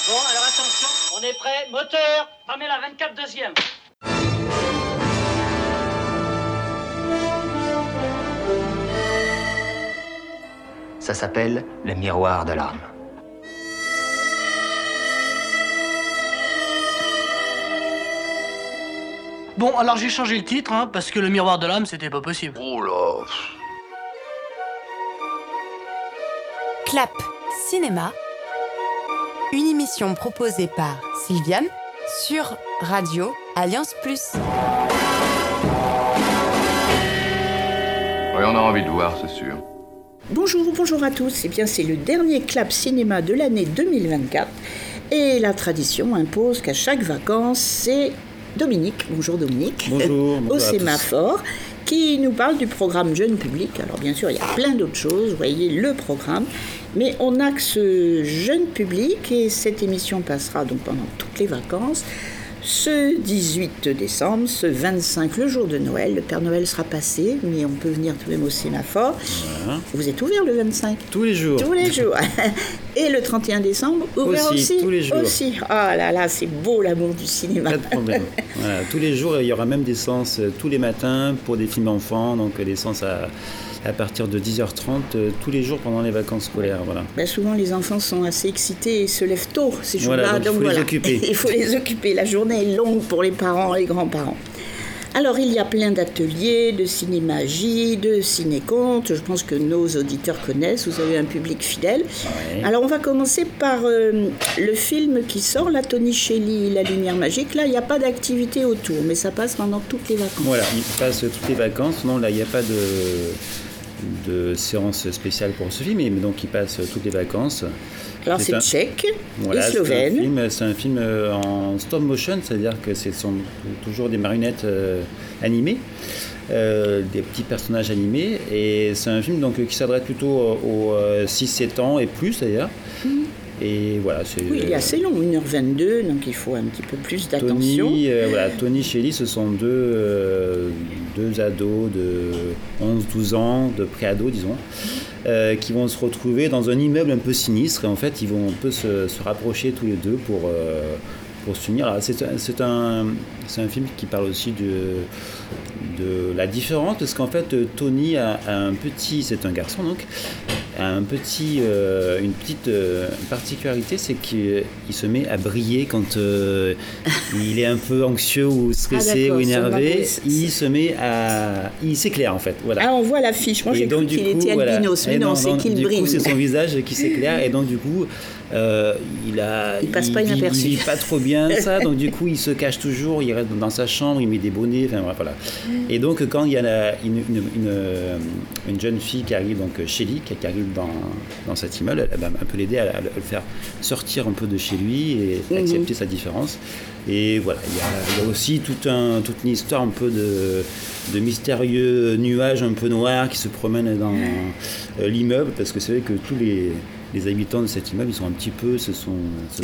Bon, alors attention, on est prêt. Moteur, Pamela 24 deuxième. Ça s'appelle le miroir de l'âme. Bon, alors j'ai changé le titre, parce que le miroir de l'âme, c'était pas possible. Oh là. Clap Cinéma, une émission proposée par Sylviane sur Radio Alliance Plus. Oui, on a envie de voir, c'est sûr. Bonjour à tous. Eh bien, c'est le dernier Clap Cinéma de l'année 2024 et la tradition impose qu'à chaque vacances, c'est Dominique. Bonjour Dominique. Bonjour Au à tous. Sémaphore, qui nous parle du programme Jeune Public. Alors bien sûr, il y a plein d'autres choses, vous voyez le programme, mais on axe Jeune Public et cette émission passera donc pendant toutes les vacances. Ce 18 décembre, ce 25, le jour de Noël, le Père Noël sera passé, mais on peut venir tout de même au Sémaphore. Voilà. Vous êtes ouvert le 25 ? Tous les jours. Tous les jours. Et le 31 décembre, ouvert aussi tous les jours. Aussi. Ah là là, c'est beau l'amour du cinéma. Pas de problème. Voilà, tous les jours, il y aura même des séances tous les matins pour des films enfants, donc des séances à partir de 10h30 tous les jours pendant les vacances scolaires. Voilà. Ben souvent, les enfants sont assez excités et se lèvent tôt ces jours-là. Voilà, donc il faut les occuper. Il faut les occuper. La journée est longue pour les parents et les grands-parents. Alors, il y a plein d'ateliers, de cinémagie, de ciné-contes. Je pense que nos auditeurs connaissent. Vous avez un public fidèle. Ouais. Alors, on va commencer par le film qui sort, la Tony Shelley, La Lumière Magique. Là, il n'y a pas d'activité autour, mais ça passe pendant toutes les vacances. Voilà, il passe toutes les vacances. Non, là, il n'y a pas de séance spéciale pour ce film, mais donc il passe toutes les vacances. Alors, c'est tchèque Voilà, et slovène. C'est un film en stop motion, c'est-à-dire que ce sont toujours des marionnettes animées, des petits personnages animés. Et c'est un film donc, qui s'adresse plutôt aux 6-7 ans et plus d'ailleurs. Et voilà, c'est, Oui, il est assez long, 1h22, donc il faut un petit peu plus d'attention. Tony Shelley, ce sont deux ados de 11-12 ans, de pré-ados, disons, qui vont se retrouver dans un immeuble un peu sinistre. Et en fait, ils vont un peu se rapprocher tous les deux pour s'unir. Alors, c'est un film qui parle aussi de la différence, parce qu'en fait, Tony a un petit... C'est un garçon, donc, a une petite particularité, c'est qu'il se met à briller quand il est un peu anxieux ou stressé ou énervé. Il s'éclaire en fait. Voilà. Ah, on voit l'affiche. Moi, j'ai cru qu'il était albinos, mais non, c'est qu'il brille. Du coup, c'est son visage qui s'éclaire et donc du coup, il passe pas inaperçu. Il vit pas trop bien ça, donc du coup, il se cache toujours. Il reste dans sa chambre, il met des bonnets. Enfin voilà. Et donc, quand il y a une jeune fille qui arrive, donc Shelley, qui arrive dans cet immeuble, elle va un peu l'aider à le faire sortir un peu de chez lui et accepter sa différence. Et voilà, il y a aussi toute une histoire un peu de mystérieux nuages un peu noirs qui se promènent dans l'immeuble, parce que c'est vrai que tous les habitants de cet immeuble, ils sont un petit peu, ce sont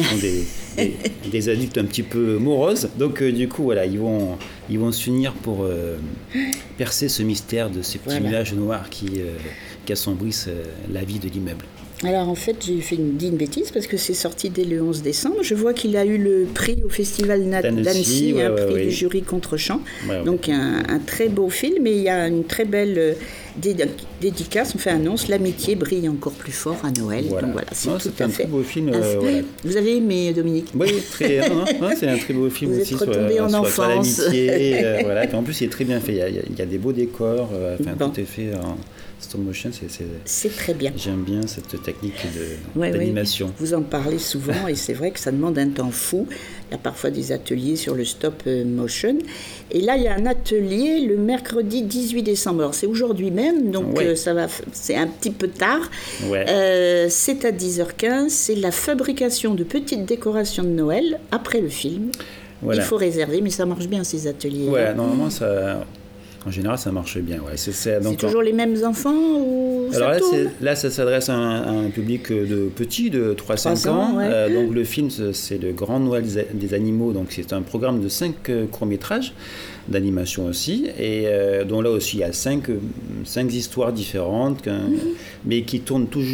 des adultes un petit peu moroses. Donc du coup, voilà, ils vont s'unir pour percer ce mystère de ces petits nuages noirs qui assombrissent la vie de l'immeuble. Alors en fait, j'ai dit une bêtise parce que c'est sorti dès le 11 décembre. Je vois qu'il a eu le prix au Festival d'Annecy, un prix du jury contre-champ. Donc un très beau film, et il y a une très belle dédicace, on fait annonce, l'amitié brille encore plus fort à Noël. Voilà. Donc voilà, c'est un très beau film. Voilà. Vous avez aimé, Dominique ? Oui, c'est un très beau film. Vous aussi êtes retombé en enfance. Sur l'amitié. Voilà. Et en plus, il est très bien fait. Il y a des beaux décors. Tout est fait en stop motion. C'est très bien. J'aime bien cette technique d'animation. Oui. Vous en parlez souvent et c'est vrai que ça demande un temps fou. Il y a parfois des ateliers sur le stop motion. Et là, il y a un atelier le mercredi 18 décembre. Alors, c'est aujourd'hui même, donc c'est un petit peu tard. Ouais. C'est à 10h15. C'est la fabrication de petites décorations de Noël après le film. Voilà. Il faut réserver, mais ça marche bien, ces ateliers. Ouais, normalement, en général, ça marche bien. Ouais. C'est toujours les mêmes enfants ou alors ça ça s'adresse à un public de petits, de 3-5 ans. Ouais. Donc le film, c'est le Grand Noël des animaux. Donc c'est un programme de 5 courts-métrages d'animation aussi. Et dont là aussi, il y a 5 histoires différentes, mais qui tournent toujours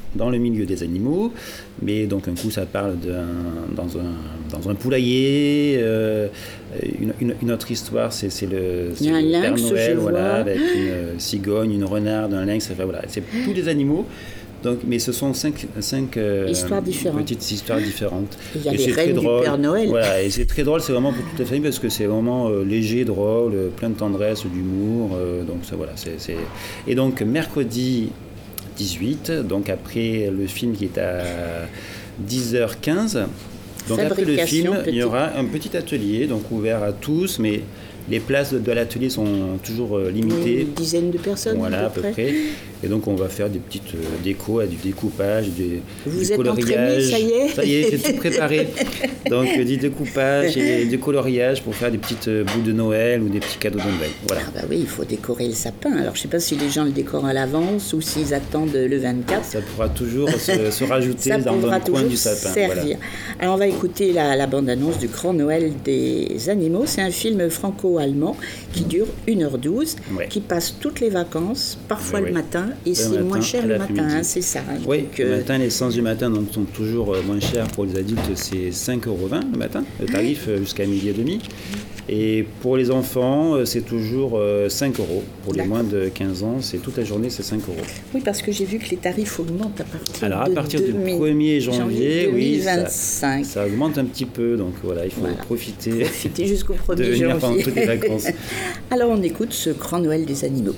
dans le milieu des animaux, mais donc un coup ça parle dans un poulailler, une autre histoire c'est le Père Noël, voilà, avec une cigogne, une renarde, un lynx, enfin, voilà, c'est tous des animaux. Donc, mais ce sont cinq histoires différentes. Petites histoires différentes. Il y a les reines du Père Noël. Voilà, et c'est très drôle, c'est vraiment pour toute la famille parce que c'est vraiment léger, drôle, plein de tendresse, d'humour. Donc ça, voilà, Et donc mercredi 18, donc après le film qui est à 10h15. Donc après le film, il y aura un petit atelier, donc ouvert à tous, mais les places de l'atelier sont toujours limitées. Une dizaine de personnes. Voilà, à peu près. Et donc, on va faire des petites décos, du découpage, du Vous coloriage. êtes entraîné, ça y est, j'ai tout préparé. Donc, du découpage et du coloriage pour faire des petites boules de Noël ou des petits cadeaux de Noël. Voilà. Ah bah oui, il faut décorer le sapin. Alors, je ne sais pas si les gens le décorent à l'avance ou s'ils attendent le 24. Ça pourra toujours se rajouter dans un coin du sapin. Servir. Voilà. Alors, on va écouter la bande-annonce du Grand Noël des animaux. C'est un film franco-allemand qui dure 1h12, qui passe toutes les vacances, parfois le matin. Et c'est moins cher le matin, hein, c'est ça. Hein, oui, donc, le matin, les essences du matin donc, sont toujours moins chères. Pour les adultes, c'est 5,20 € le matin, le tarif jusqu'à 12h30. Et pour les enfants, c'est toujours 5 €. Pour les moins de 15 ans, c'est toute la journée, c'est 5 €. Oui, parce que j'ai vu que les tarifs augmentent à partir du 1er janvier, 2025. Oui, ça augmente un petit peu. Donc voilà, il faut profiter jusqu'au 1er de venir pendant toutes les vacances. Alors on écoute ce Grand Noël des animaux.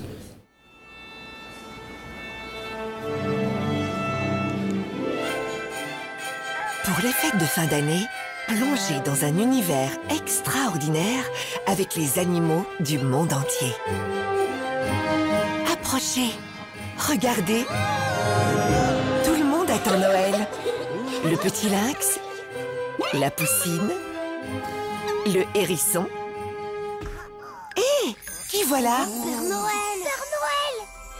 Pour les fêtes de fin d'année, plongez dans un univers extraordinaire avec les animaux du monde entier. Approchez, regardez. Tout le monde attend Noël. Le petit lynx, la poussine, le hérisson. Hé, qui voilà? Père Noël! Père Noël!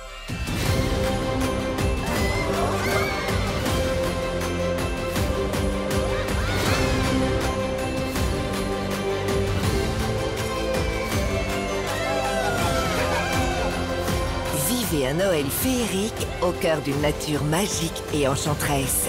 Vivez un Noël féerique au cœur d'une nature magique et enchanteresse.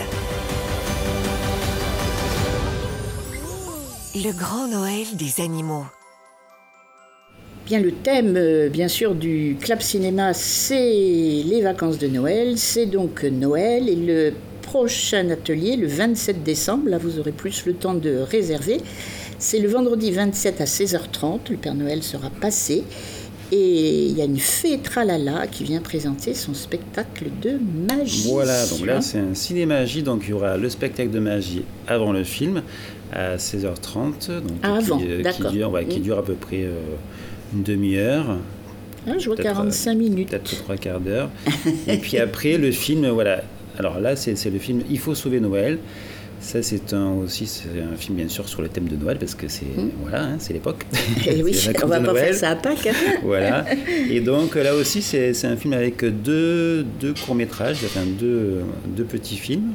Le Grand Noël des animaux. Bien, le thème, bien sûr, du Clap Cinéma, c'est les vacances de Noël. C'est donc Noël et le prochain atelier, le 27 décembre, là vous aurez plus le temps de réserver. C'est le vendredi 27 à 16h30, le Père Noël sera passé. Et il y a une fée Tralala qui vient présenter son spectacle de magie. Voilà, donc là c'est un ciné-magie, donc il y aura le spectacle de magie avant le film à 16h30. Donc, qui dure à peu près une demi-heure. Je vois 45 minutes. Peut-être 3/4 d'heure. Et puis après, le film, voilà. Alors là, c'est le film Il faut sauver Noël. Ça, c'est un film, bien sûr, sur le thème de Noël, parce que c'est c'est l'époque. Et oui, on va pas faire ça à Pâques. Hein. Voilà. Et donc, là aussi, c'est un film avec deux courts-métrages, enfin deux petits films.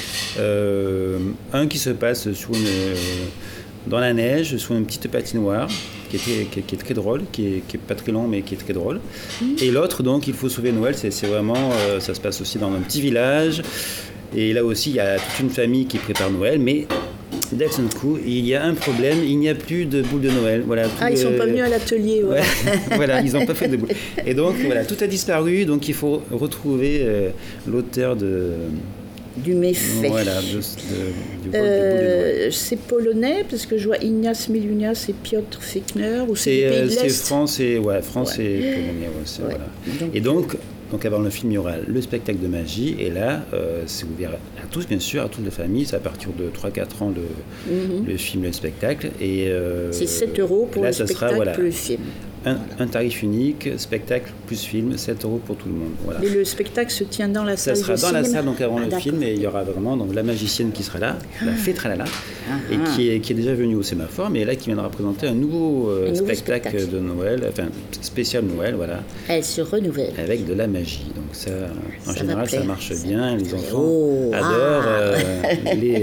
Un qui se passe dans la neige, sur une petite patinoire, qui est très drôle, qui est pas très long, mais qui est très drôle. Et l'autre, donc, Il faut sauver Noël, c'est vraiment... ça se passe aussi dans un petit village. Et là aussi, il y a toute une famille qui prépare Noël, mais d'un seul coup, il y a un problème, il n'y a plus de boules de Noël. Voilà, ils ne sont pas venus à l'atelier. Ouais. Voilà, ils n'ont pas fait de boules. Et donc, voilà, tout a disparu, donc il faut retrouver l'auteur du méfait. Voilà, du vol de boules de Noël. C'est polonais, parce que je vois Ignace Milunias et Piotr Fechner, ou c'est des pays de l'Est. C'est France et polonais. Voilà. Et donc, avant le film, il y aura le spectacle de magie. Et là, c'est ouvert à tous, bien sûr, à toute la famille. C'est à partir de 3-4 ans le film, le spectacle. Et, c'est 7 € pour le spectacle, le film. Un tarif unique, spectacle plus film, 7 € pour tout le monde. Voilà. Mais le spectacle se tient dans la salle de cinéma. Ça sera dans la salle donc avant le film, et il y aura vraiment donc, la magicienne qui sera là, la fée Tralala, et qui est déjà venue au Sémaphore, mais là qui viendra présenter un nouveau spectacle de Noël, enfin spécial Noël, voilà. Elle se renouvelle. Avec de la magie. Donc ça, en général, ça marche bien. Les enfants adorent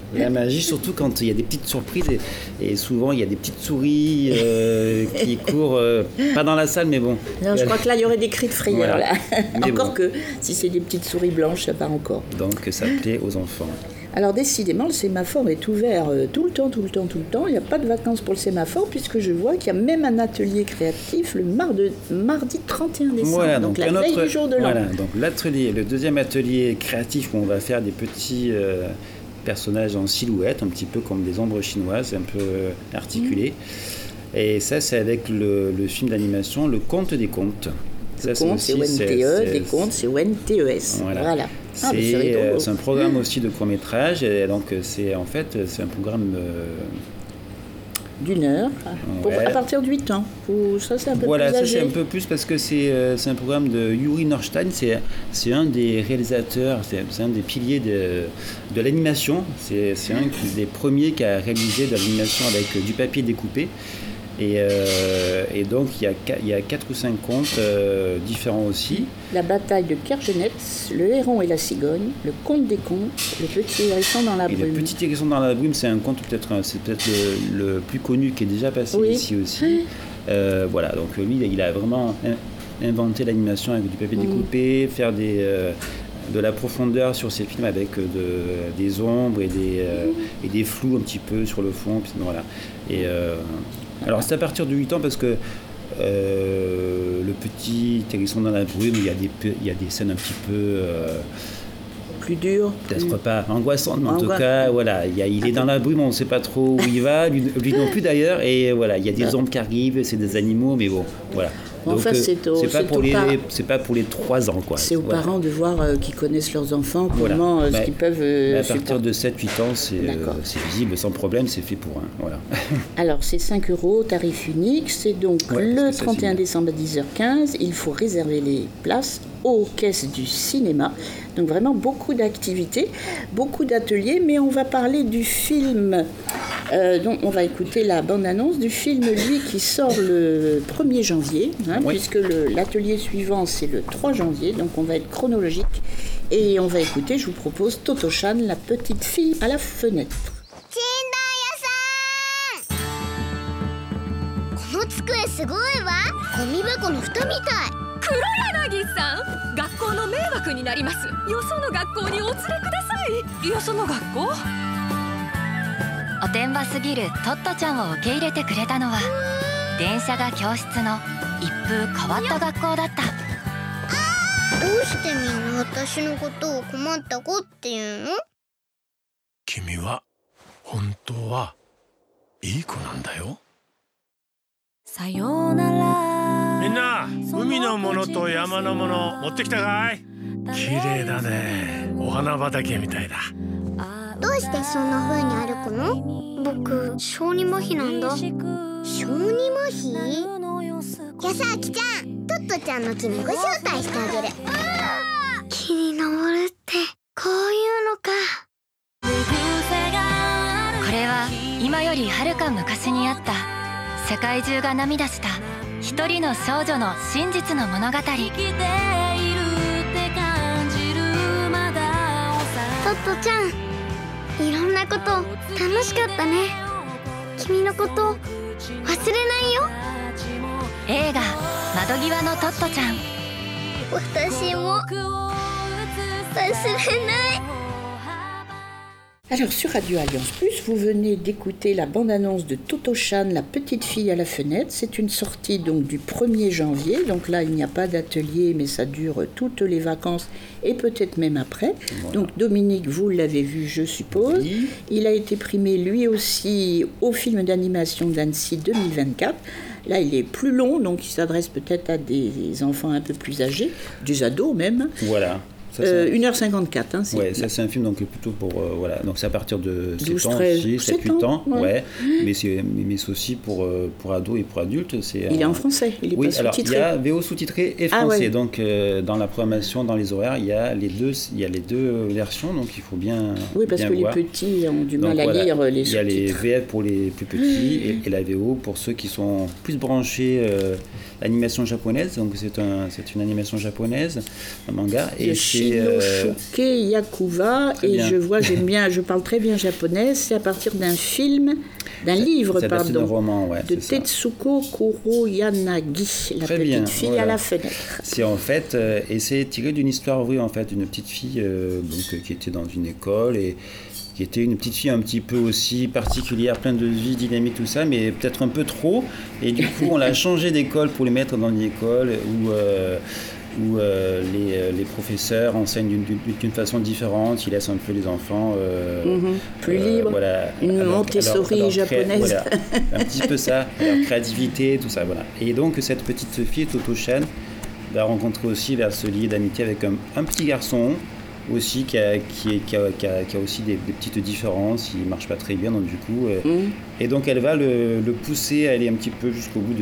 La magie, surtout quand il y a des petites surprises et souvent il y a des petites souris qui courent, pas dans la salle, mais bon. Non, je crois que là, il y aurait des cris de frayeur. Voilà. Là. Encore bon. Que si c'est des petites souris blanches, ça part encore. Donc ça plaît aux enfants. Alors décidément, le sémaphore est ouvert tout le temps. Il n'y a pas de vacances pour le sémaphore puisque je vois qu'il y a même un atelier créatif le mardi 31 décembre, voilà, donc la veille du jour de l'an. Voilà, donc l'atelier, le deuxième atelier créatif où on va faire des petits personnages en silhouette, un petit peu comme des ombres chinoises, un peu articulés. Et ça, c'est avec le film d'animation Le Conte des Contes. Ça, c'est ONTE, des contes, c'est ONTES. Voilà. C'est un programme aussi de court-métrage, et donc c'est un programme d'une heure, à partir de 8 ans. Ça, c'est un peu plus âgé. Voilà, ça c'est un peu plus parce que c'est un programme de Yuri Norstein, c'est un des réalisateurs, c'est un des piliers de l'animation, c'est un des premiers qui a réalisé de l'animation avec du papier découpé. Et donc, il y a 4 ou 5 contes différents aussi. La bataille de Kergenetz, Le Héron et la Cigogne, Le Conte des Contes, Le Petit Hérisson dans la brume. Le Petit Hérisson dans la brume, c'est un conte c'est peut-être le plus connu qui est déjà passé ici aussi. Voilà, donc lui, il a vraiment inventé l'animation avec du papier découpé, faire de la profondeur sur ses films avec des ombres et des flous un petit peu sur le fond. Voilà. Alors c'est à partir de 8 ans parce que le Petit Hérisson dans la brume, il y a des scènes un petit peu plus dures, peut-être pas angoissantes, mais en tout cas voilà, il est dans la brume, on ne sait pas trop où il va, lui non plus d'ailleurs, et voilà, il y a des ombres qui arrivent, c'est des animaux, mais bon, voilà. Donc, c'est pas pour les 3 ans, quoi. C'est aux parents de voir qui connaissent leurs enfants, comment ce qu'ils peuvent à partir de 7-8 ans, c'est visible sans problème, c'est fait pour un. Voilà. Alors, c'est 5 € tarif unique, c'est donc le 31 décembre à 10h15. Il faut réserver les places aux caisses du cinéma. Donc vraiment beaucoup d'activités, beaucoup d'ateliers, mais on va parler du film. Donc on va écouter la bande-annonce du film, lui, qui sort le 1er janvier, puisque l'atelier suivant, c'est le 3 janvier, donc on va être chronologique. Et on va écouter, je vous propose, Toto-chan, la petite fille à la fenêtre. みんな、海のものと山のもの持ってきたかい？綺麗だね。お花畑みたいだ。 どうしてそんな風に歩くの？僕、小児麻痺なんだ。小児麻痺？じゃあさ、あきちゃん、トットちゃんの木にご招待してあげる。木に登るってこういうのか。 これは今よりはるか昔にあった世界中が涙した一人の少女の真実の物語。トットちゃん、いろんなこと楽しかったね。君のこと忘れないよ。 映画「窓際のトットちゃん」。 私も忘れない。 Alors sur Radio Alliance Plus, vous venez d'écouter la bande-annonce de Toto-chan, la petite fille à la fenêtre. C'est une sortie donc du 1er janvier. Donc là, il n'y a pas d'atelier, mais ça dure toutes les vacances et peut-être même après. Voilà. Donc Dominique, vous l'avez vu, je suppose. Oui. Il a été primé lui aussi au film d'animation d'Annecy 2024. Là, il est plus long, donc il s'adresse peut-être à des enfants un peu plus âgés, des ados même. Voilà. 1h54. Hein, ça c'est un film donc plutôt pour voilà, donc c'est à partir de 7 ans aussi, 7-8 ans, mais c'est aussi pour ados et pour adultes. Il est en français, il est pas sous-titré. Il y a VO sous-titré et français, donc dans la programmation, dans les horaires, il y a les deux versions, donc il faut bien. Oui, parce que voir. Les petits ont du mal à lire les sous-titres. Il y a les VF pour les plus petits et la VO pour ceux qui sont plus branchés l'animation japonaise, donc c'est une animation japonaise, un manga. Et Shinosuke Yakuva, et je parle très bien japonais, c'est à partir d'un livre, d'un roman, de Tetsuko Kuroyanagi, La petite fille à la fenêtre. C'est en fait, et c'est tiré d'une histoire vraie, en fait, d'une petite fille qui était dans une école et qui était une petite fille un petit peu aussi particulière, pleine de vie, dynamique, tout ça, mais peut-être un peu trop. Et du coup, on l'a changé d'école pour les mettre dans une école où les professeurs enseignent d'une façon différente, ils laissent un peu les enfants plus libres, une Montessori japonaise. Voilà, un petit peu ça, leur créativité, tout ça, voilà. Et donc, cette petite fille, Toto-chan, va rencontrer aussi, va se lier d'amitié avec un petit garçon, aussi qui a aussi des petites différences, il marche pas très bien, donc du coup et donc elle va le pousser à aller un petit peu jusqu'au bout de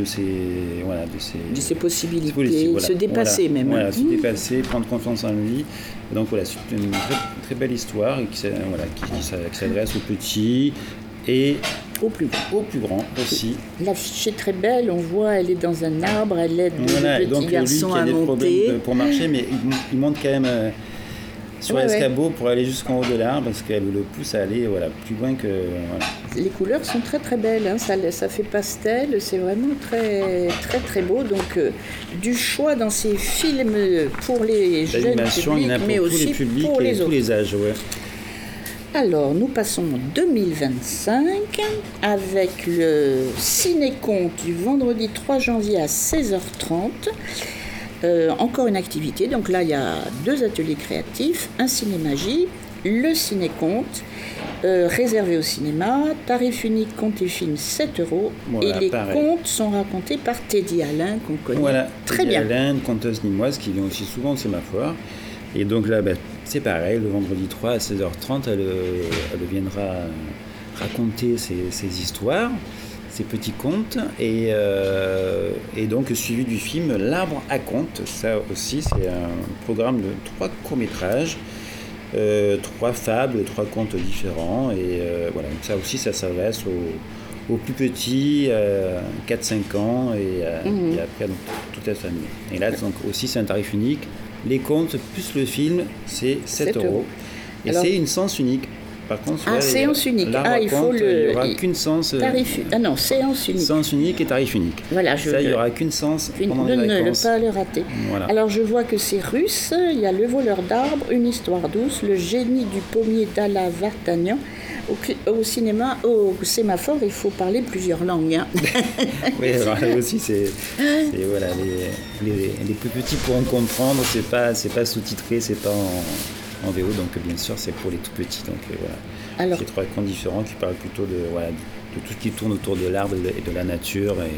ses possibilités, se dépasser même. Voilà, se dépasser, prendre confiance en lui. Et donc voilà, c'est une très, très belle histoire qui s'adresse aux petits et au plus grand aussi. L'affiche est très belle, on voit, elle est dans un arbre, elle aide le petit garçon à monter. Lui qui a des problèmes pour marcher, mais il monte quand même sur l'escabeau pour aller jusqu'en haut de l'arbre parce qu'elle le pousse à aller plus loin que... Voilà. Les couleurs sont très très belles, hein. Ça fait pastel, c'est vraiment très très très beau. Donc du choix dans ces films pour les jeunes publics, mais aussi pour les autres. Tous les âges, ouais. Alors, nous passons en 2025 avec le ciné-conte du vendredi 3 janvier à 16h30. Encore une activité, donc là il y a 2 ateliers créatifs, un ciné-magie, le ciné-conte, réservé au cinéma, tarif unique, conte et film 7 €, et les contes sont racontés par Teddy Alain, qu'on connaît très bien. Teddy Alain, conteuse nîmoise, qui vient aussi souvent au Sémaphore, et donc là c'est pareil, le vendredi 3 à 16h30, elle viendra raconter ses histoires, ces petits contes, et donc suivi du film L'Arbre à contes. Ça aussi, c'est un programme de 3 courts-métrages, 3 fables, 3 contes différents, et voilà, ça aussi, ça s'adresse aux plus petits, 4-5 ans, et après donc, toute la famille. Et là, donc, aussi, c'est un tarif unique. Les contes plus le film, c'est 7 €. Et alors, c'est une séance unique. Par contre, séance unique. Il n'y aura qu'une séance. Séance unique. Séance unique et tarif unique. Voilà, il n'y aura qu'une séance pendant les vacances. Ne pas le rater. Voilà. Alors, je vois que c'est russe. Il y a Le voleur d'arbres, Une histoire douce, Le génie du pommier d'Ala Vartanian. Au cinéma, au Sémaphore, il faut parler plusieurs langues. Hein. Oui, alors là aussi, voilà, les plus petits pourront comprendre. C'est pas sous-titré, c'est pas en VO, donc bien sûr c'est pour les tout petits, donc voilà. Alors, c'est 3 contes différents qui parlent plutôt de tout ce qui tourne autour de l'arbre et de la nature, et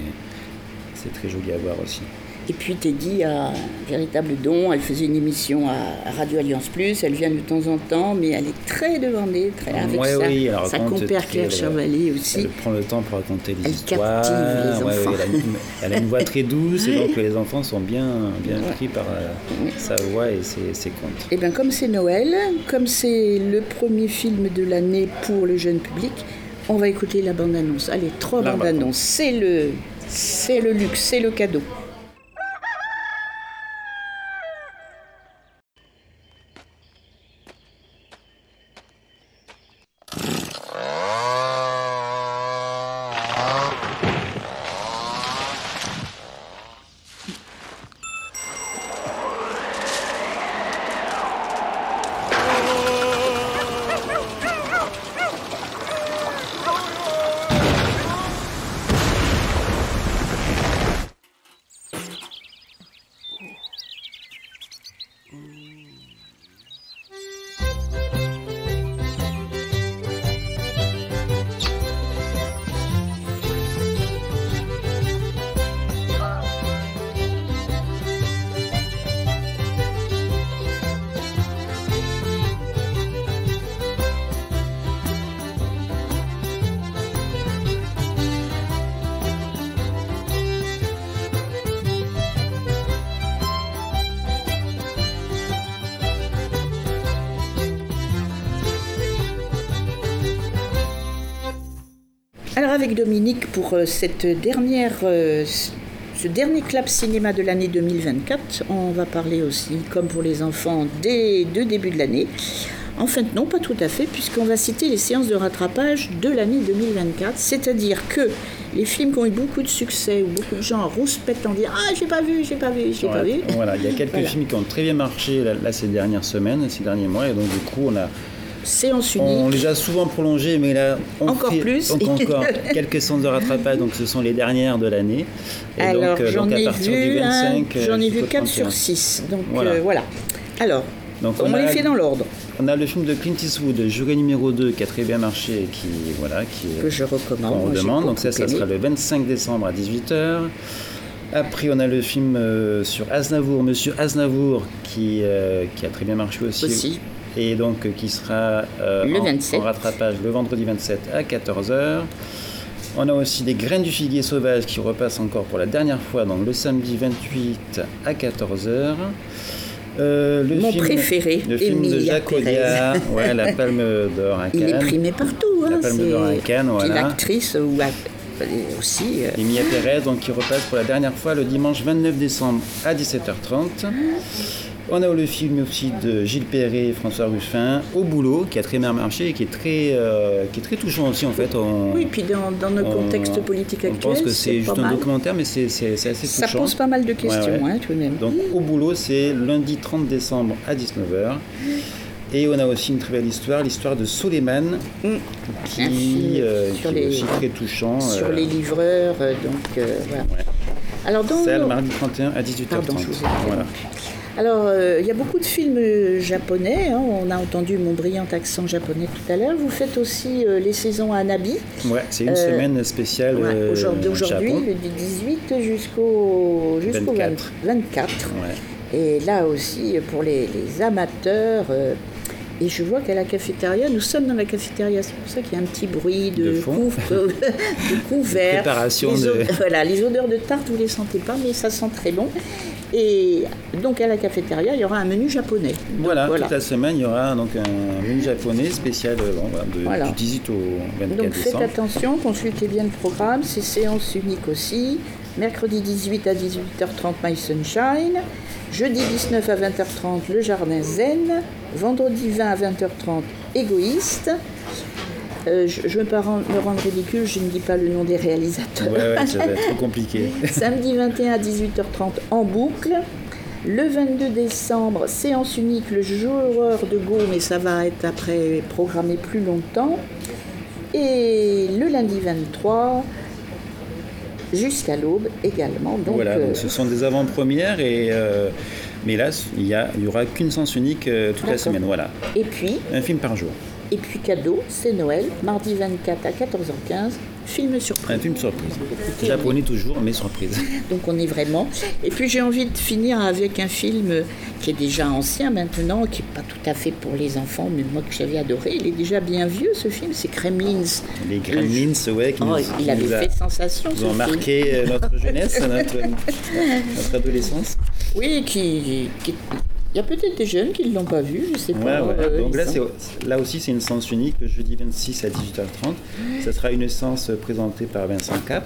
c'est très joli à voir aussi. Et puis Teddy a un véritable don, elle faisait une émission à Radio Alliance Plus, elle vient de temps en temps, mais elle est très demandée, avec sa compère Claire Chavalet aussi. Elle prend le temps pour raconter les histoires. Elle captive les enfants. Elle a une voix très douce, et donc les enfants sont bien pris par sa voix et ses contes. Et bien comme c'est Noël, comme c'est le premier film de l'année pour le jeune public, on va écouter la bande-annonce. Allez, 3 bandes-annonces, c'est le luxe, c'est le cadeau. Alors avec Dominique, pour cette dernière ce dernier clap cinéma de l'année 2024. On va parler aussi, comme pour les enfants, des deux débuts de l'année. En fait, non, pas tout à fait, puisqu'on va citer les séances de rattrapage de l'année 2024. C'est-à-dire que les films qui ont eu beaucoup de succès, où beaucoup de gens rouspètent en disant « Ah, j'ai pas vu ». Voilà, il y a quelques films qui ont très bien marché là, ces dernières semaines, ces derniers mois, et donc du coup, séance unique. On les a souvent prolongés, mais là, encore quelques séances de rattrapage, donc ce sont les dernières de l'année. Et alors, donc à partir du 25... j'en ai vu 4 sur 6, donc voilà. Alors, on les fait dans l'ordre. On a le film de Clint Eastwood, Jury numéro 2, qui a très bien marché, que je recommande. On redemande, donc ça sera le 25 décembre à 18h. Après, on a le film sur Aznavour, Monsieur Aznavour, qui a très bien marché aussi. Et donc qui sera en rattrapage le vendredi 27 à 14h. On a aussi des Graines du figuier sauvage qui repassent encore pour la dernière fois, donc le samedi 28 à 14h. Mon préféré, le film de Jacques Audiard, la Palme d'Or à Cannes. Il est primé partout. La Palme d'Or à Cannes, voilà. L'actrice aussi. Emilia Pérez, donc qui repasse pour la dernière fois le dimanche 29 décembre à 17h30. On a le film aussi de Gilles Perret et François Ruffin, Au boulot, qui a très bien marché et qui est très touchant aussi en fait. Oui, puis dans nos contextes politiques actuels, je pense que c'est juste un documentaire, mais c'est assez touchant. Ça pose pas mal de questions, tout de même. Donc Au boulot, c'est lundi 30 décembre à 19h. Et on a aussi une très belle histoire, l'histoire de Soleiman, qui est aussi très touchant. Sur les livreurs, voilà. Alors, c'est le mardi 31 à 18h30. Pardon, voilà. Alors, il y a beaucoup de films japonais. On a entendu mon brillant accent japonais tout à l'heure. Vous faites aussi les saisons à Anabi. Ouais, c'est une semaine spéciale. Aujourd'hui, du 18 jusqu'au 24. Ouais. Et là aussi, pour les amateurs. Et je vois qu'à la cafétéria, nous sommes dans la cafétéria, c'est pour ça qu'il y a un petit bruit de couvert. Préparation les odeurs de tarte, vous ne les sentez pas, mais ça sent très bon. Et donc à la cafétéria, il y aura un menu japonais. Voilà, toute la semaine, il y aura donc un menu japonais spécial du 18 au 24 donc décembre. Faites attention, consultez bien le programme, c'est séance unique aussi. Mercredi 18 à 18h30, My Sunshine. Jeudi 19 à 20h30, Le Jardin Zen. Vendredi 20 à 20h30, Égoïste. Je ne veux pas me rendre ridicule, je ne dis pas le nom des réalisateurs. Ouais, ça va être trop compliqué. Samedi 21 à 18h30, En boucle. Le 22 décembre, séance unique, Le joueur de Go, mais ça va être après programmé plus longtemps. Et le lundi 23... jusqu'à l'aube également. Donc, donc ce sont des avant-premières, mais là, il n'y aura qu'une séance unique toute la semaine. Voilà. Et puis, un film par jour. Et puis cadeau, c'est Noël, mardi 24 à 14h15, film surprise. Un film surprise. Japonais toujours, mais surprise. Donc on est vraiment... Et puis j'ai envie de finir avec un film qui est déjà ancien maintenant, qui n'est pas tout à fait pour les enfants, mais moi que j'avais adoré. Il est déjà bien vieux ce film, c'est Gremlins. Les Gremlins, il avait fait sensation. Ils ont marqué notre jeunesse, notre adolescence. Oui, il y a peut-être des jeunes qui ne l'ont pas vu, je ne sais pas. Donc là aussi, c'est une séance unique, le jeudi 26 à 18h30. Ça sera une séance présentée par Vincent Cap.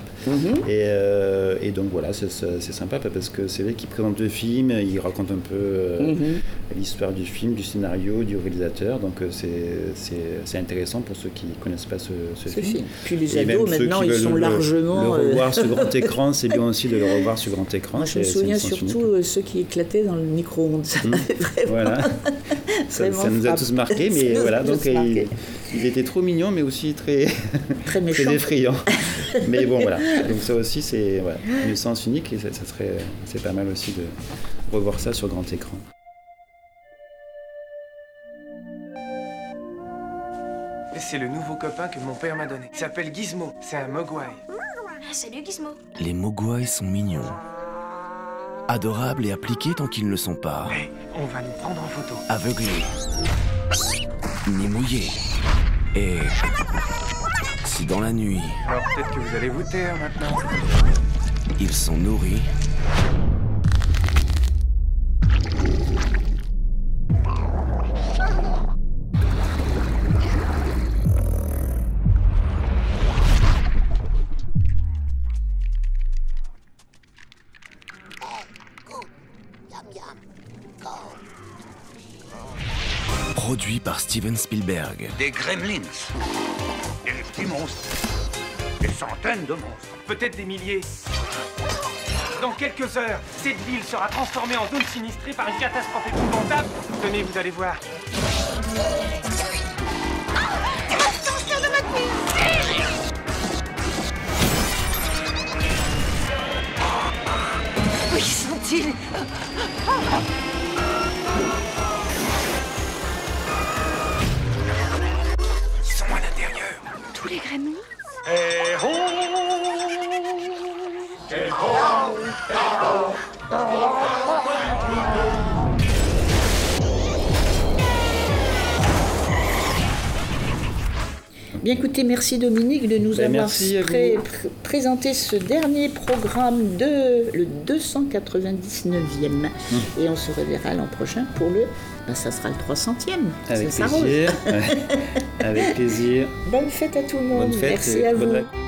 Et donc voilà, c'est sympa parce que c'est vrai qu'il présente le film, il raconte un peu l'histoire du film, du scénario, du réalisateur. Donc c'est intéressant pour ceux qui ne connaissent pas ce film. Puis les ados, maintenant, ils sont largement... Le revoir sur grand écran, c'est bien aussi de le revoir sur grand écran. Moi, je me souviens surtout ceux qui éclataient dans le micro-ondes. Voilà, ça nous a tous marqué, mais voilà, donc il était trop mignon, mais aussi très effrayant. Mais bon, voilà, donc ça aussi, c'est une séance unique et c'est pas mal aussi de revoir ça sur grand écran. C'est le nouveau copain que mon père m'a donné. Il s'appelle Gizmo, c'est un mogwai. Salut Gizmo. Les mogwai sont mignons. Adorables et appliqués tant qu'ils ne le sont pas. Hey, on va nous prendre en photo. Aveuglés. Ni mouillés. Et... si dans la nuit... Alors peut-être que vous allez vous taire maintenant. Ils sont nourris... par Steven Spielberg. Des gremlins, des petits monstres, des centaines de monstres. Peut-être des milliers. Dans quelques heures, cette ville sera transformée en zone sinistrée par une catastrophe épouvantable. Tenez, vous allez voir. Attention de votre musique! Où sont-ils? Ils sont à l'intérieur. Tous les gremlins? Bien écoutez, merci Dominique de nous avoir présenté ce dernier programme le 299e. Et on se reverra l'an prochain pour ça sera le 300e. Avec plaisir. Avec plaisir. Bonne fête à tout le monde. Bonne fête, merci à vous.